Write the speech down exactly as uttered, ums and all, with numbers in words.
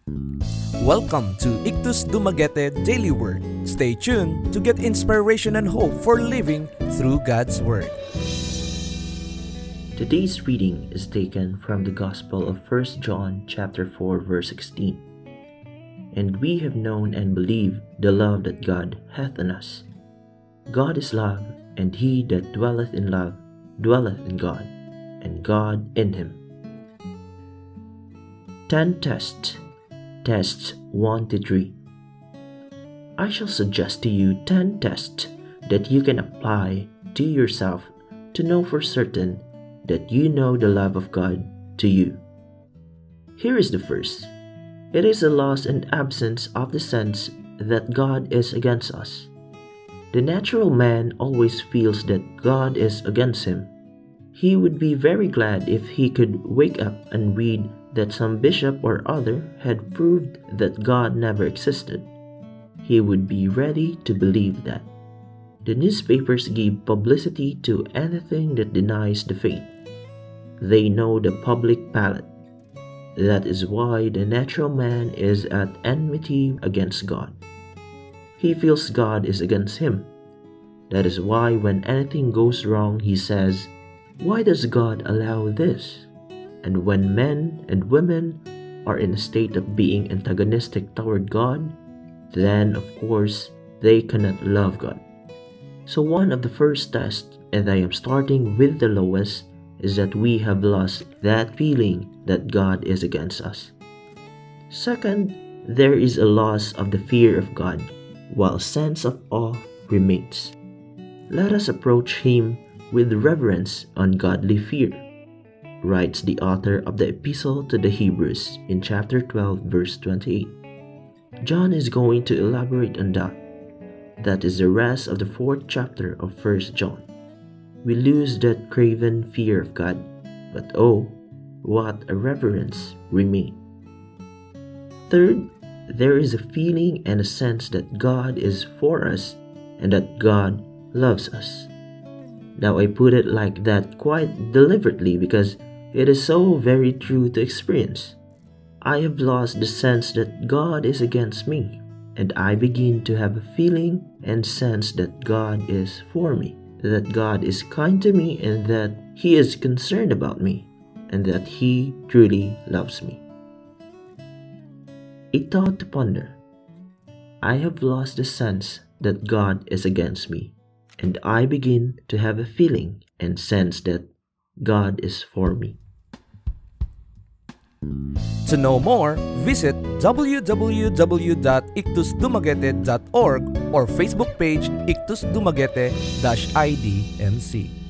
Welcome to Ictus Dumaguete Daily Word. Stay tuned to get inspiration and hope for living through God's Word. Today's reading is taken from the Gospel of First John chapter four verse sixteen. And we have known and believed the love that God hath in us. God is love, and he that dwelleth in love dwelleth in God, and God in him. ten tests. Tests one to three. I shall suggest to you ten tests that you can apply to yourself to know for certain that you know the love of God to you. Here is the first. It is the loss and absence of the sense that God is against us. The natural man always feels that God is against him. He would be very glad if he could wake up and read that some bishop or other had proved that God never existed. He would be ready to believe that. The newspapers give publicity to anything that denies the faith. They know the public palate. That is why the natural man is at enmity against God. He feels God is against him. That is why when anything goes wrong, he says, "Why does God allow this?" And when men and women are in a state of being antagonistic toward God, then of course they cannot love God. So one of the first tests, and I am starting with the lowest, is that we have lost that feeling that God is against us. Second, there is a loss of the fear of God, while sense of awe remains. Let us approach him with reverence and godly fear, writes the author of the Epistle to the Hebrews in chapter twelve verse twenty-eight. John is going to elaborate on that. That is the rest of the fourth chapter of First John. We lose that craven fear of God, but oh, what a reverence remains. Third, there is a feeling and a sense that God is for us and that God loves us. Now I put it like that quite deliberately because it is so very true to experience. I have lost the sense that God is against me, and I begin to have a feeling and sense that God is for me, that God is kind to me, and that He is concerned about me, and that He truly loves me. A thought to ponder. I have lost the sense that God is against me, and I begin to have a feeling and sense that God is for me. To know more, visit w w w dot ictus dumaguete dot org or Facebook page Ictus Dumaguete I D N C.